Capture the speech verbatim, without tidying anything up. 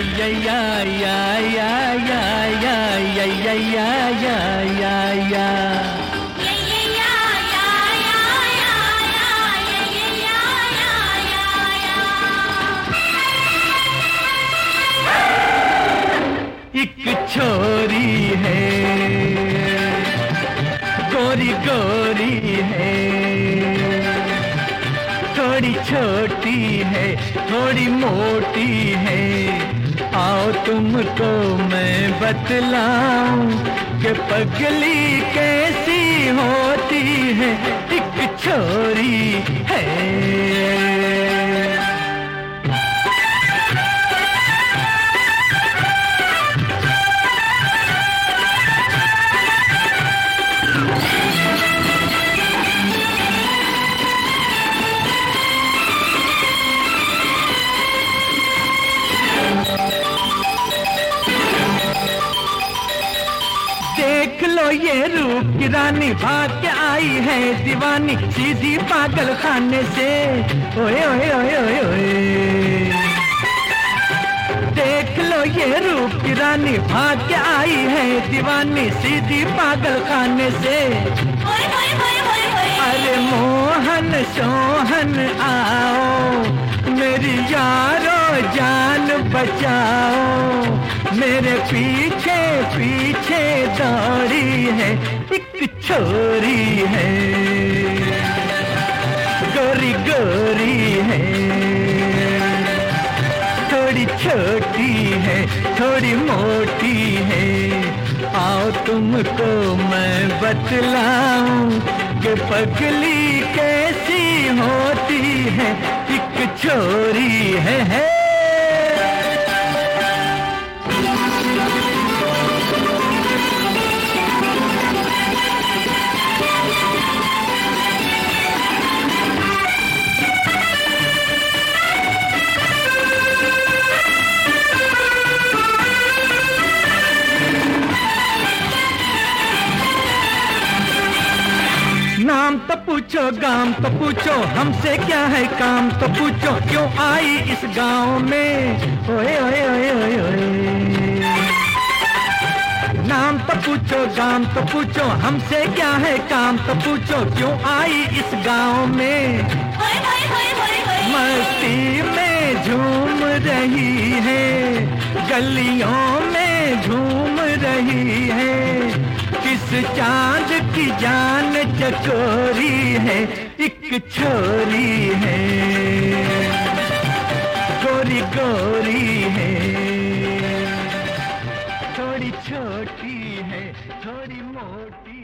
या या या या या या या या या या या एक छोरी है गोरी गोरी है, थोड़ी छोटी है थोड़ी मोटी है, आओ तुमको मैं बतलाऊं कि पगली कैसी होती है। एक छोरी है देख लो ये रूप की रानी भाग के आई है दीवानी सीधी पागल खाने से। ओए ओए ओए ओए ओए देख लो ये रूप की रानी भाग के आई है दीवानी सीधी पागल खाने से। ओए ओए ओए ओए ओए अरे मोहन सोहन आओ मेरी यारो जान बचाओ, मेरे पीछे पीछे दौड़ी है एक छोरी है गोरी गोरी है, थोड़ी छोटी है थोड़ी मोटी है, आओ तुमको मैं बतलाऊं कि पगली कैसी होती है। एक छोरी है, है नाम तो पूछो गाम तो पूछो हमसे क्या है काम तो पूछो क्यों आई इस गांव में। ओए ओए ओए ओए ओए नाम तो पूछो गाम तो पूछो हमसे क्या है काम तो पूछो क्यों आई इस गांव में। ओए ओए ओए ओए मस्ती में झूम रही है गलियों में झूम रही है, किस चांद की जान चकोरी है एक छोरी है गोरी गोरी है, थोड़ी छोटी है थोड़ी मोटी